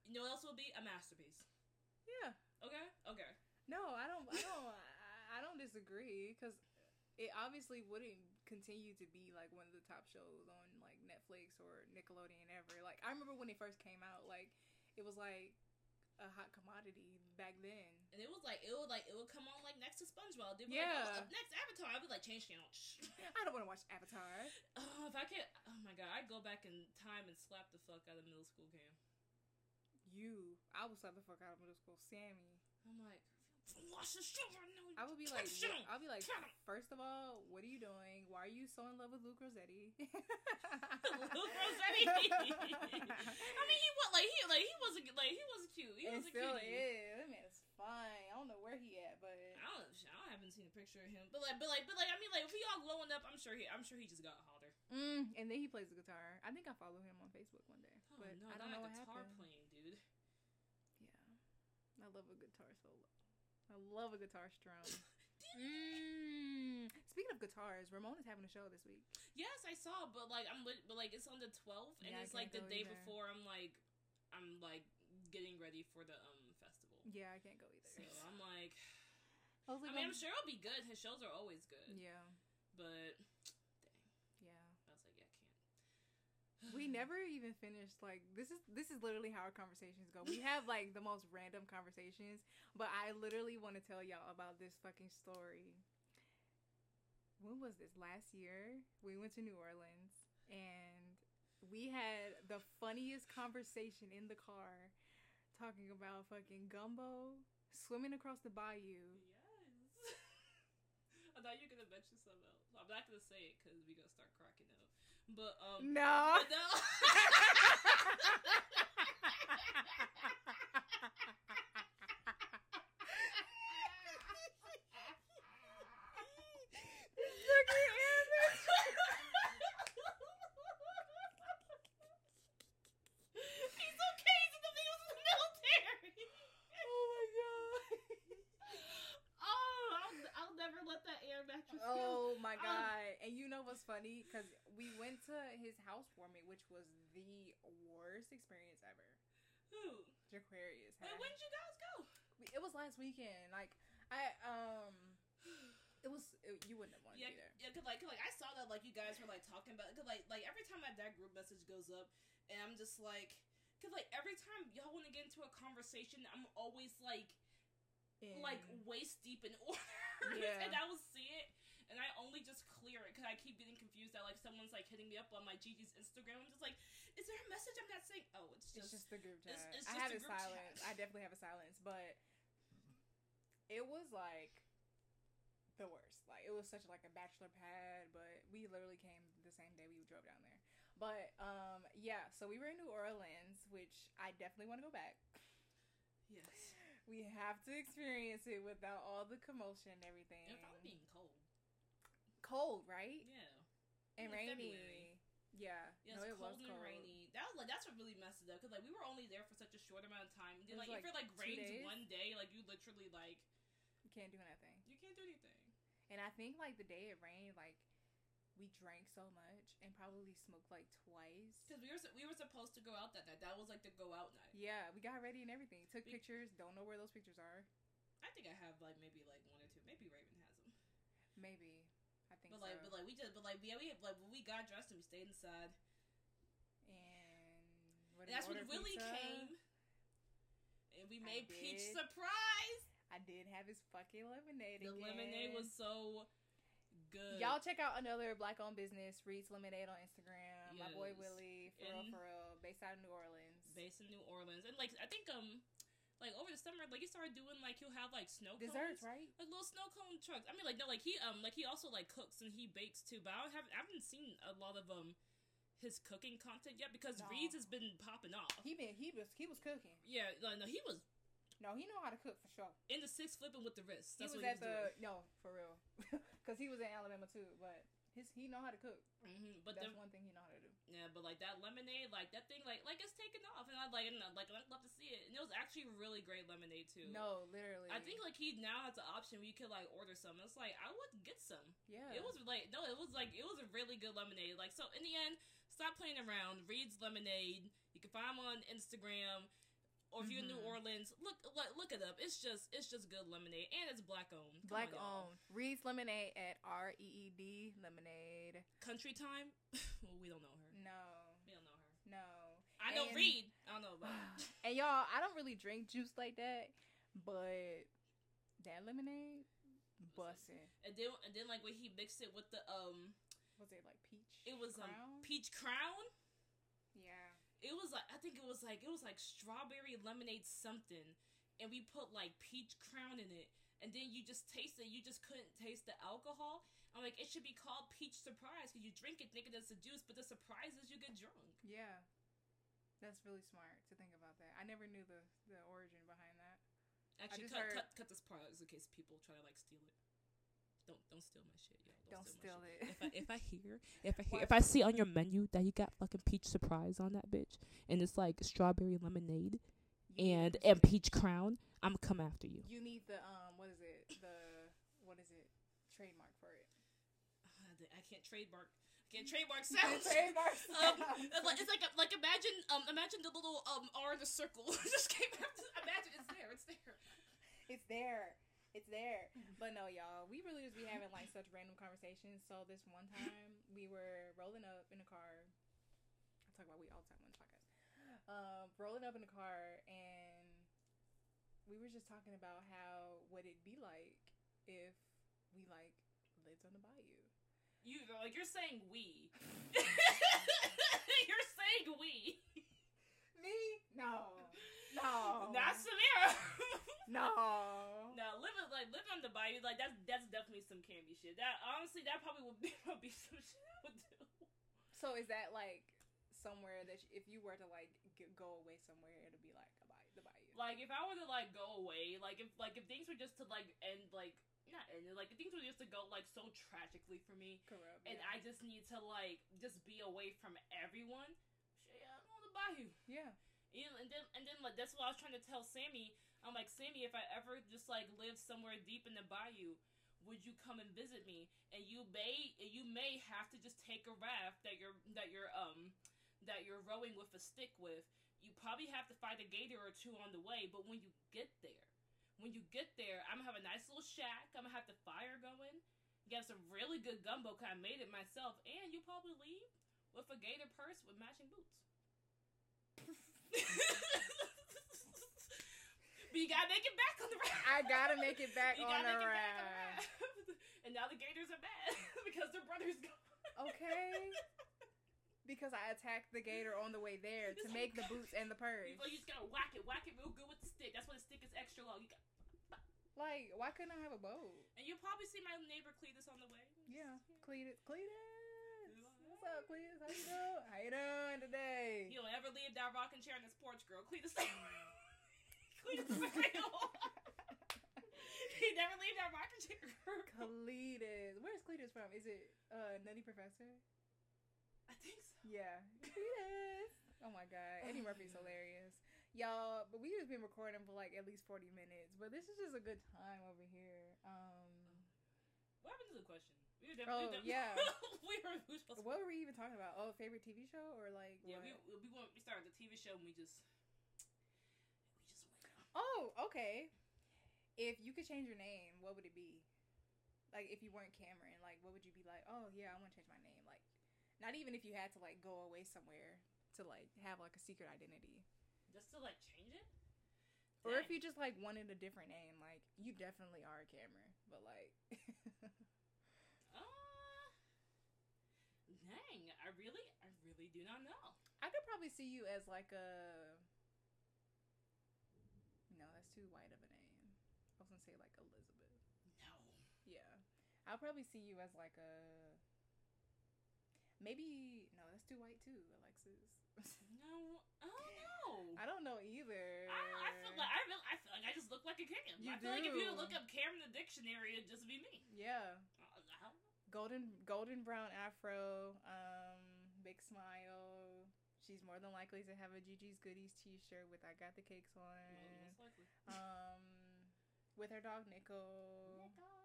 You know what else will be? A masterpiece.
Yeah.
Okay? Okay.
No, I don't, I don't, I, I don't disagree, because it obviously wouldn't continue to be, like, one of the top shows on, like, Netflix or Nickelodeon ever. Like, I remember when it first came out, like, it was, like, a hot commodity back then.
And it was like, it would, like, it would come on, like, next to SpongeBob. They'd be
Yeah.
like, oh, up next, Avatar. I'd be like, change channel.
I don't want to watch Avatar.
Oh, if I could, oh my god, I'd go back in time and slap the fuck out of middle school Cam.
You, I would slap the fuck out of middle school Sammy.
I'm like, watch the show right now.
I would be like,
Shut
what,
up.
I'll be like,
Shut up.
first of all, what are you doing? Why are you so in love with Luke Rossetti?
Luke Rossetti. I mean, he was like he like he wasn't like he wasn't cute. He
It
was a
still
cutie.
is. That man is fine. I don't know where he at, but
I don't, I haven't seen a picture of him, but like, but like, but like, I mean, like, if we all glowing up, I'm sure he, I'm sure he just got hotter.
mm, and then he plays the guitar. I think I follow him on Facebook one day,
Oh
but
no,
I don't
not
know what
guitar
happened.
playing, dude.
Yeah, I love a guitar solo. I love a guitar strum. mm. Speaking of guitars, Ramon is having a show this week.
Yes, I saw, but like, I'm, lit- but like, it's on the twelfth, and
Yeah, I
it's like
can't
the
go
day
either.
before. I'm like, I'm like getting ready for the um festival.
Yeah, I can't go either.
So I'm like,
I, was like,
I mean,
um,
I'm sure it'll be good. His shows are always good,
Yeah,
but
yeah.
I was like, yeah, I can't.
We never even finished, like, this is this is literally how our conversations go. We have like the most random conversations, but I literally want to tell y'all about this fucking story. When was this? Last year, we went to New Orleans and we had the funniest conversation in the car talking about fucking gumbo, swimming across the bayou.
Yes. I thought you were gonna mention something else. I'm not gonna say it because we're gonna start cracking up. But um,
No.
but no. He's okay. He's in the, he was in the military.
Oh my god.
Oh, I'll, I'll never let that air mattress go.
Oh my
Um,
god. And you know what's funny? Because we went to his housewarming, which was the worst experience ever.
Who?
Jaquarius
Wait,
had.
when did you guys go?
We- It was last weekend. Like, I, um, it was, it, you wouldn't have wanted
Yeah,
to be there.
yeah, cause like, cause like I saw that like you guys were like talking about, cause like, like every time that that group message goes up, and I'm just like, cause like every time y'all want to get into a conversation, I'm always like,
And-
like waist deep in order,
Yeah.
and I will see it, and I only just clear it because I keep getting confused that like someone's like hitting me up on my Gigi's Instagram. I'm just like, is there a message I'm not saying? Oh, it's
It's
just,
just the group chat.
it's- it's
I
just
have
a
it
group chat.
silence. I definitely have a silence, but it was like the worst. Like, it was such like a bachelor pad, but we literally came the same day we drove down there. But um, yeah. So we were in New Orleans, which I definitely want to go back.
yes.
We have to experience it without all the commotion and everything.
It probably being cold.
Cold, right?
Yeah.
And
In
rainy.
February.
Yeah.
Yeah,
no,
it's
it
cold
was
and
cold.
rainy. That was like that's what really messed it up because like we were only there for such a short amount of time.
It
Then,
was,
like,
like,
if it like
two
rains
days?
one day, like you literally like
You can't do nothing.
you can't do anything.
And I think like the day it rained, like we drank so much and probably smoked like twice.
Because we were su- we were supposed to go out that night. That was like the go out night.
Yeah, we got ready and everything. Took
Be-
pictures. Don't know where those pictures are.
I think I have like maybe like one or two. Maybe Raven has them.
Maybe. I think
But
so.
like but like we just but like yeah we like when we got dressed and we stayed inside.
and what
And that's when
order
Willie
pizza?
came. And we
I
made Peach
did.
surprise.
I did have his fucking lemonade.
The
again.
lemonade was so good.
Y'all check out another black-owned business, Reed's Lemonade on Instagram. My boy
Yes.
Willie, for real,
And-
for real, based out of New Orleans.
based in New Orleans, and like I think um like over the summer like he started doing like he'll have like snow
Desserts,
cones,
right?
like little snow cone trucks. I mean like no like he um like he also like cooks and he bakes too, but I don't have I haven't seen a lot of um his cooking content yet because
No.
Reed's has been popping off.
He been he was he was cooking.
Yeah, like, no, he was
No, he know how to cook for sure.
in the six flipping with the wrist.
He
That's
was
what
at
he was
the
doing.
no for real, because he was in Alabama too. But his he know how to cook.
Mm-hmm, but
That's
the,
one thing he know how to do.
yeah, but like that lemonade, like that thing, like like it's taken off, and I like and I, like I'd love to see it. And it was actually really great lemonade too.
No, literally.
I think like he now has an option where you could like order some. It's like I would get some.
yeah,
It was like no, it was like it was a really good lemonade. Like so, in the end, stop playing around. Reed's Lemonade. You can find him on Instagram. or if you're in New
Mhm.
Orleans, look look, look it up. It's just it's just good lemonade, and it's black owned. Come
Black
on, y'all.
owned. Reed's Lemonade at R E E D Lemonade.
Country Time. Well, we don't know her.
No,
We don't know her.
no.
I know
And-
Reed. I don't know about her.
And y'all, I don't really drink juice like that, but that lemonade, bussin'.
And then and then like when he mixed it with the um,
Was it like peach?
it was um
Crown?
peach crown.
Yeah.
It was like I think it was like it was like strawberry lemonade something, and we put like peach crown in it, and then you just taste it. You just couldn't taste the alcohol. I'm like, it should be called peach surprise because you drink it thinking it's a juice, but the surprise is you get drunk.
Yeah. That's really smart to think about that. I never knew the, the origin behind that.
Actually,
just
cut,
heard-
cut cut this part out in case people try to like steal it. Don't don't steal my shit, y'all.
Don't
steal
steal
my
it.
shit. If I if I hear if I hear
Why-
if I see on your menu that you got fucking peach surprise on that bitch, and it's like strawberry lemonade
You
and
need-
and peach crown, I'm come after you.
You need the, um, what is it? The, what is it? Trademark for it.
I can't trademark. Can't trademark sounds.
Trademark
Um,
sounds.
it's like, it's like like imagine um imagine the little um R in the circle just came after. Imagine it's there. It's there.
It's there. It's there. But no, y'all, we really just be having like such random conversations. So this one time we were rolling up in the car. I talk about we all the time on the podcast. Um, rolling up in the car, and we were just talking about how would it be like if we like lived on the bayou.
You like you're saying we. You're saying we.
Me? No. No.
Not Samira.
No.
No, living like living on the bayou, like that's that's definitely some Camby shit. That honestly, that probably would be, would be some shit I would do.
So is that like somewhere that you, if you were to like g- go away somewhere, it'll be like a bayou, the bayou?
Like if I were to like go away, like if like if things were just to like end like not end like if things were just to go like so tragically for me,
Corrupt.
and
yeah.
I just need to like just be away from everyone. Shit, yeah, I'm on the bayou.
yeah.
You know, and then and then like that's what I was trying to tell Sammy. I'm like, Sammy, if I ever just like live somewhere deep in the bayou, would you come and visit me? And you may you may have to just take a raft that you're that you're um that you're rowing with a stick with. You probably have to fight a gator or two on the way, but when you get there, when you get there, I'm gonna have a nice little shack. I'm gonna have the fire going. You have some really good gumbo because I made it myself, and you probably leave with a gator purse with matching boots. But you gotta make it back on the raft.
I gotta make it back
You
on
gotta
the
make it back on the
raft.
raft. And now the gators are mad because their brother's gone.
Okay. Because I attacked the gator on the way there to make the boots and the purse.
You, you just gotta whack it, whack it real good with the stick. That's why the stick is extra long. You got,
Like, why couldn't I have a boat?
and you'll probably see my neighbor Cletus on the way.
Yeah, Cletus. Cletus. What's up, Cletus? How you doing? How you doing today?
You don't ever leave that rocking chair in this porch, girl. Cletus. Cletus is real. He never leave that rocking chair, girl.
Cletus. Where's Cletus from? Is it uh Nutty Professor?
I think so.
Yeah. Cletus. Oh my god. Eddie Murphy's hilarious. Y'all, but we just been recording for like at least forty minutes. But this is just a good time over here. Um
What happened to the question? We were
Oh,
definitely,
yeah.
we were, we were supposed to.
what were we even talking about? Oh, favorite T V show or like
Yeah,
what?
we we went, we started the T V show and we just we just went on.
Oh, okay. If you could change your name, what would it be? Like, if you weren't Cameron, like, what would you be like? Oh, yeah, I want to change my name. Like, not even if you had to, like, go away somewhere to, like, have, like, a secret identity.
Just to like change it.
Or if
Dang.
you just, like, wanted a different name. Like, you definitely are Cameron. But, like...
Uh, dang, I really, I really do not know.
I could probably see you as, like, a... No, that's too white of a name. I was gonna say, like, Elizabeth.
No.
Yeah. I'll probably see you as like a maybe no, that's too white too, Alexis.
No, I don't know.
I don't know either.
I, I feel like I really, I feel like I just look like a Cam.
You
I feel like if you
do.
look up Cam in the dictionary, it'd just be me.
Yeah.
Uh, I don't know.
Golden golden brown afro, um, big smile. She's more than likely to have a Gigi's Goodies t-shirt with I got the cakes
Well,
on.
most likely.
Um with her dog Nico.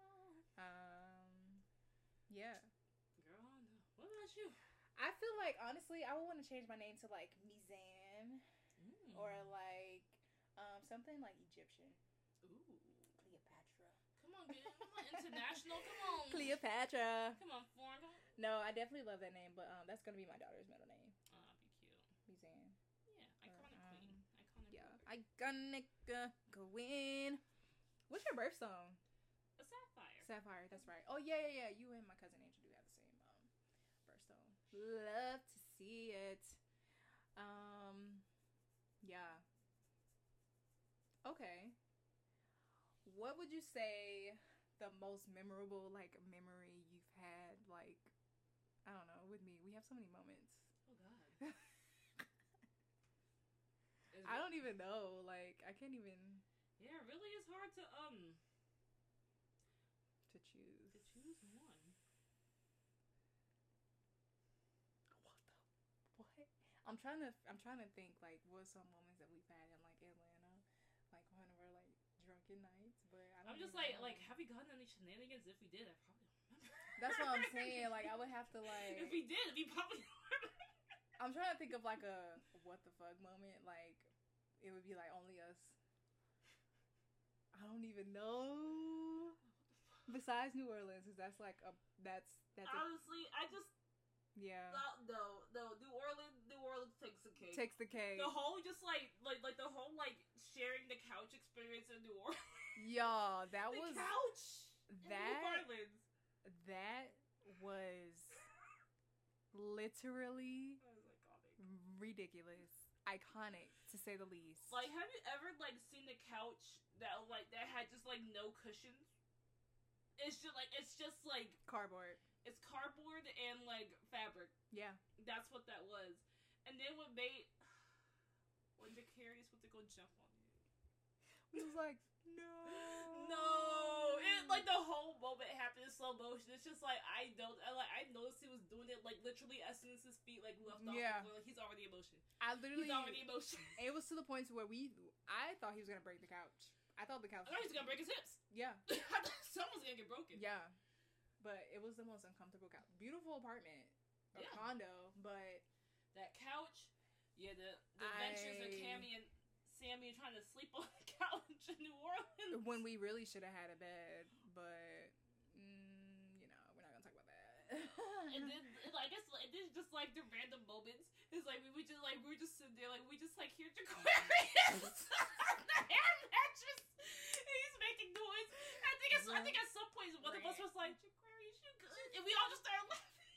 Um yeah.
Girl, I know. What about you?
I feel like honestly I would want to change my name to like Mizan.
Mm.
Or like Um, something like Egyptian.
Ooh.
Cleopatra.
Come on, get come on, international. Come on.
Cleopatra.
Come on, foreign. Come on.
No, I definitely love that name, but um, that's gonna be my daughter's middle name.
Oh, that'd be cute.
Museum.
Yeah, iconic
um,
queen. Iconic.
Yeah,
queen.
iconic uh, queen. What's your birth song?
A sapphire.
Sapphire. That's right. Oh yeah, yeah, yeah. You and my cousin Angel do have the same um birth song. Love to see it. Um, yeah. Okay. What would you say the most memorable like memory you've had? Like, I don't know. With me, we have so many moments.
Oh God.
I don't even know. Like, I can't even.
Yeah, it really is hard to um
to choose.
to choose one.
What the what? I'm trying to. I'm trying to think. Like, what some moments that we've had in like Atlanta, like when we're like drunken nights. But I don't
I'm just
even
like
know.
like have we gotten any shenanigans? If we did, I probably don't remember.
That's what I'm saying. Like, I would have to like.
If we did, we probably.
I'm trying to think of like a what the fuck moment. Like, it would be like only us. I don't even know. Besides New Orleans, because that's like a that's that's a,
honestly, I just
yeah.
no no New Orleans New Orleans takes the cake.
Takes the cake.
The whole just like like like the whole like sharing the couch experience in New Orleans.
Y'all, that
the
was
couch
that
in New Orleans.
That was literally
That was iconic.
ridiculous, iconic to say the least.
Like, have you ever like seen the couch that like that had just like no cushions? It's just like it's just like
cardboard.
It's cardboard and like fabric.
Yeah,
that's what that was. And then what made when Jacarius went to go jump on you,
it was like no,
no. It like the whole moment happened in slow motion. It's just like I don't. I like I noticed he was doing it like literally as soon as his feet like left off
yeah.
the floor. Like he's already in motion.
I literally
he's already in motion.
It was to the point where we. I thought he was gonna break the couch. I thought the couch.
I thought he was gonna break his hips.
Yeah.
I thought someone's gonna get broken.
Yeah. But it was the most uncomfortable couch. Beautiful apartment. A
yeah.
condo, but
that couch. Yeah, the the
I...
adventures of Cammy and Sammy trying to sleep on the couch in New Orleans.
When we really should have had a bed, but mm, you know, we're not gonna talk about that.
And then, I guess, it is just like the random moments. It's like we would just like we were just sitting there, like we just like hear Jaquarius on the air mattress. He's making noise. I think it's, I think at some point one of us was like, Jaquarius, you good? And we all just started laughing.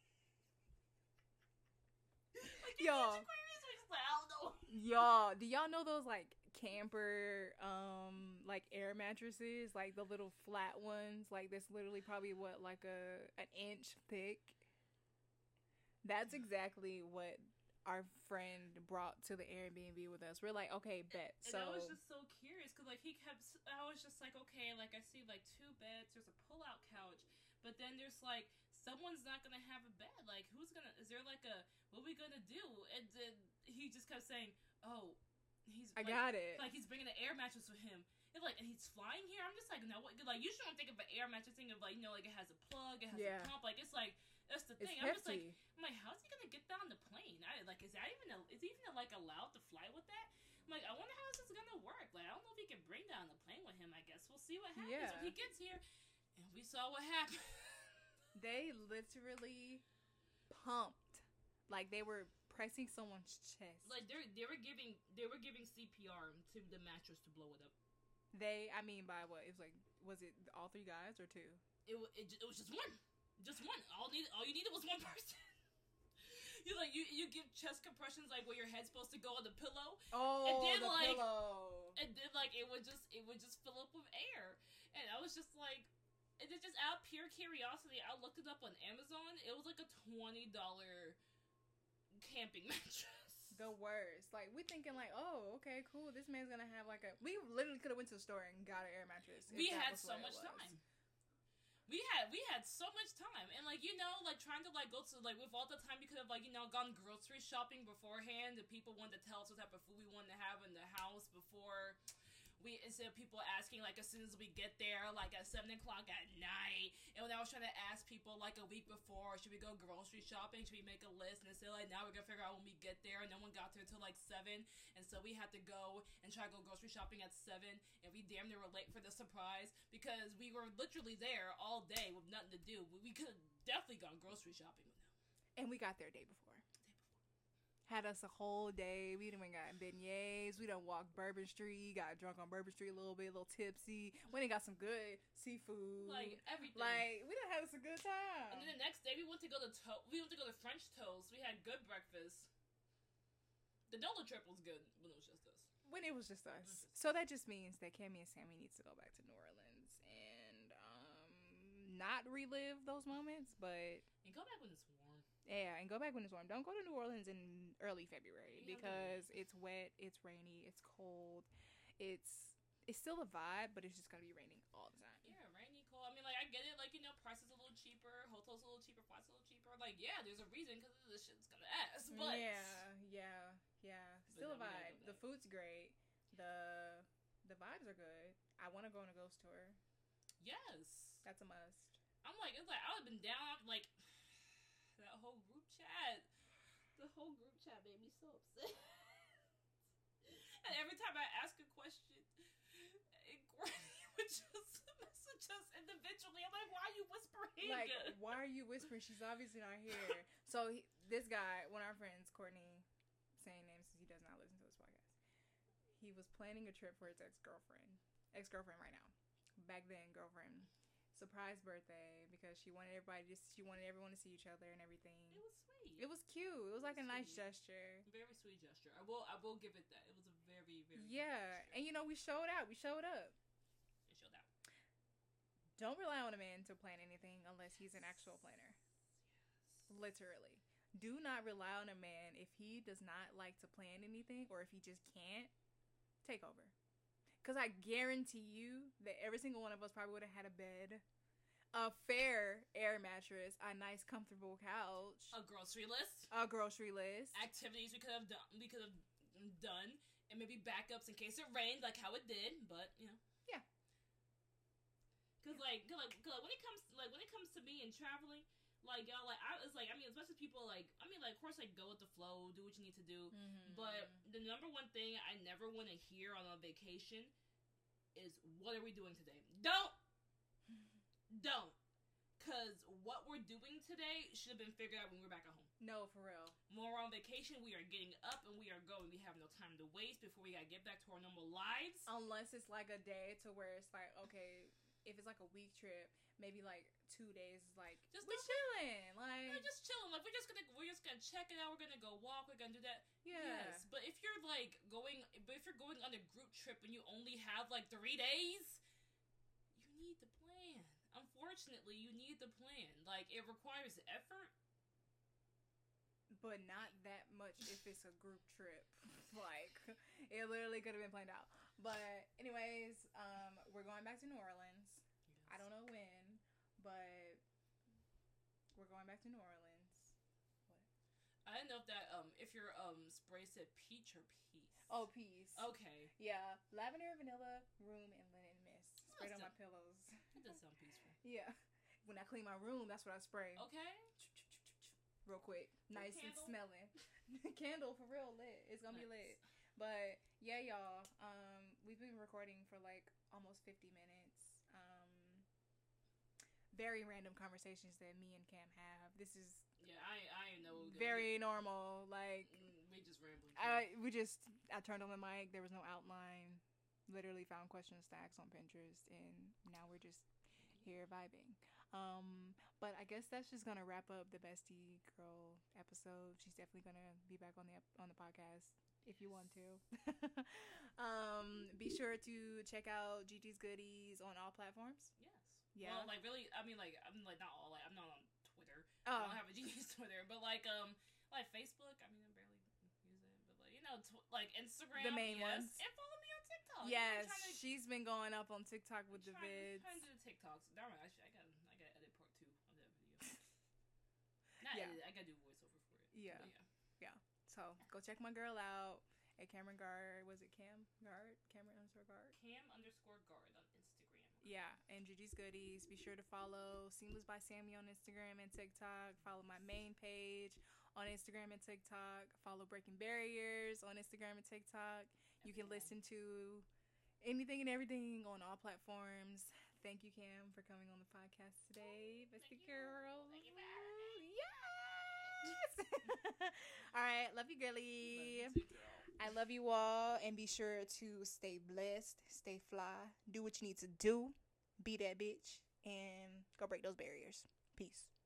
Like, you
Yo.
Jaquarius? We just like, I don't know.
Y'all, do y'all know those like camper um like air mattresses, like the little flat ones, like that's literally probably what like a an inch thick? That's exactly what our friend brought to the Airbnb with us. We're like, okay, bet.
And
so
I was just so curious because like he kept, I was just like, okay, like I see like two beds, there's a pull-out couch, but then there's like someone's not gonna have a bed. Like who's gonna? Is there like a what are we gonna do? And then he just kept saying, oh, he's
I
like,
got it.
Like he's bringing an air mattress with him. And like and he's flying here. I'm just like, no, what? Like you shouldn't think of an air mattress thing of like you know like it has a plug, it has
Yeah.
a pump. Like it's like that's the
It's
thing. I'm just like,
hefty.
I'm like, how's he gonna get down the plane? I like, is that even a, is he even like allowed to fly with that? I'm like, I wonder how this is gonna work. Like, I don't know if he can bring down the plane with him. I guess we'll see what happens
Yeah.
when he gets here. And we saw what happened.
They literally pumped, like they were pressing someone's chest.
Like they they were giving they were giving C P R to the mattress to blow it up.
They, I mean, by what? It was like, was it all three guys or two?
It wa- it, ju- it was just one, just one. All need all you needed was one person. You like you you give chest compressions like where your head's supposed to go on the pillow.
Oh,
And then,
the
like-
pillow.
And then like it would just it would just fill up with air, and I was just like, and then just out of pure curiosity, I looked it up on Amazon. It was like a twenty dollar camping mattress.
The worst. Like we thinking like, oh, okay, cool. This man's gonna have like a. We literally could have went to the store and got an air mattress. if
We
that
had
was
so
what it
much
was.
time. We had we had so much time, and like you know, like trying to like go to like with all the time you could have like you know gone grocery shopping beforehand. The people wanted to tell us what type of food we wanted to have in the house before we instead of people asking like as soon as we get there, like at seven o'clock at night. And when I was trying to ask people like a week before, should we go grocery shopping? Should we make a list? And they said like now we're gonna figure out when we get there. And no one got there till like seven, and so we had to go and try to go grocery shopping at seven. And we damn near were late for the surprise because we were literally there all day with nothing to do. We could have definitely gone grocery shopping with them.
And we got there day before. Had us a whole day. We done went and got beignets. We done walked Bourbon Street. Got drunk on Bourbon Street a little bit, a little tipsy. Went and got some good seafood.
Like everything.
Like we done had us a good time.
And then the next day we went to go to to- we went to go to French Toast. We had good breakfast. The Dollar Trip was good when it was just us.
When it was just us. So that just means that Cammy and Sammy needs to go back to New Orleans and um not relive those moments, but
and go back when it's warm.
Yeah, and go back when it's warm. Don't go to New Orleans in early February
Yeah,
because it's wet, it's rainy, it's cold. It's it's still a vibe, but it's just gonna be raining all the time.
Yeah, rainy, cold. I mean, like I get it. Like you know, prices a little cheaper, hotels a little cheaper, flights a little cheaper. Like yeah, there's a reason because this shit's gonna ass. But
yeah, yeah, yeah. Still a
no, we gotta
vibe.
go
The
back.
food's great. The the vibes are good. I want to go on a ghost tour.
yes,
That's a must.
I'm like it's like I would have been down like that whole group chat. The whole group chat made me so upset. And every time I ask a question, it would just message us individually. I'm like, why are you whispering?
Like, why are you whispering? She's obviously not here. So he, this guy, one of our friends, Courtney, saying names since he does not listen to this podcast. He was planning a trip for his ex-girlfriend. Ex-girlfriend right now. Back then, girlfriend. Surprise birthday because she wanted everybody just she wanted everyone to see each other and everything.
It was sweet.
It was cute. It was like a
It was
nice
sweet.
gesture.
Very sweet gesture. I will I will give it that. It was a very, very
Yeah.
good
And you know, we showed out. We showed up.
It showed out.
Don't rely on a man to plan anything unless he's an actual planner.
Yes.
Literally. Do not rely on a man if he does not like to plan anything or if he just can't. Take over. Because I guarantee you that every single one of us probably would have had a bed, a fair air mattress, a nice comfortable couch,
A grocery list,
a grocery list.
activities we could have done, we could have done, and maybe backups in case it rained, like how it did. But you know,
Yeah.
Cause like, cause like, cause like when it comes, like when it comes to me and traveling, like y'all, like I was like, I mean, especially people like, I mean, like of course, like go with the flow, do what you need to do.
Mm-hmm.
But the number one thing I never want to hear on a vacation is, what are we doing today? Don't! Don't. Because what we're doing today should have been figured out when we were back at home.
No, for real.
When we're on vacation, we are getting up and we are going. We have no time to waste before we gotta get back to our normal lives.
Unless it's like a day to where it's like, okay, if it's like a week trip, maybe like two days is like,
Just
we're
don't-
chilling. Like,
We're just chilling. Like we're just gonna we're just gonna check it out. We're gonna go walk. We're gonna do that.
yeah.
Yes, but if you're like going, but if you're going on a group trip and you only have like three days, you need to plan. Unfortunately, you need to plan. Like it requires effort.
But not that much if it's a group trip. Like, it literally could have been planned out. But, anyways, um, we're going back to New Orleans. I don't know when, but we're going back to New Orleans.
I didn't know if that um if your um spray said peach or peace.
Oh, peace.
Okay.
Yeah, lavender, vanilla, room, and linen mist. Sprayed on my
Awesome.
pillows.
It does sound peaceful.
Yeah. When I clean my room, that's what I spray.
Okay.
Real quick. Nice and
candle?
smelling. Candle for real lit. It's gonna be lit.
Nice.
But yeah, y'all. Um, we've been recording for like almost fifty minutes. Um, very random conversations that me and Cam have. This is
Yeah, I I know.
very normal. Like
We just rambling.
I we just I turned on the mic. There was no outline. Literally found question stacks on Pinterest, and now we're just here vibing. Um, but I guess that's just gonna wrap up the Bestie Girl episode. She's definitely gonna be back on the ep- on the podcast if you want to. um, be sure to check out Gigi's Goodies on all platforms.
Yes.
Yeah.
Well, like really, I mean, like I'm like not all like I'm not on Twitter. I
Oh,
don't have a genius Twitter, but like um like Facebook. I mean, I barely use it, but like you know, tw- like Instagram,
The main
yes,
ones.
and follow me on TikTok. You know, I'm
yes,
trying to-
she's been going up on TikTok with the
trying,
vids.
Trying to do the TikToks. Darn it, I, should, I got I got to edit part two of that video. Not
Yeah.
edit. I gotta do voiceover for it.
Yeah.
But yeah.
So go check my girl out. At Cameron Guard, was it Cam Guard? Cameron underscore Guard?
Cam underscore Guard on Instagram.
Yeah, and Gigi's Goodies. Be sure to follow Seamless by Sammy on Instagram and TikTok. Follow my main page on Instagram and TikTok. Follow Breaking Barriers on Instagram and TikTok. You can listen to anything and everything on all platforms. Thank you, Cam, for coming on the podcast today. Bestie girl.
Thank you for having me.
Yes! All right. Love you, girly.
Love you too, girl.
I love you all. And be sure to stay blessed, stay fly, do what you need to do, be that bitch, and go break those barriers. Peace.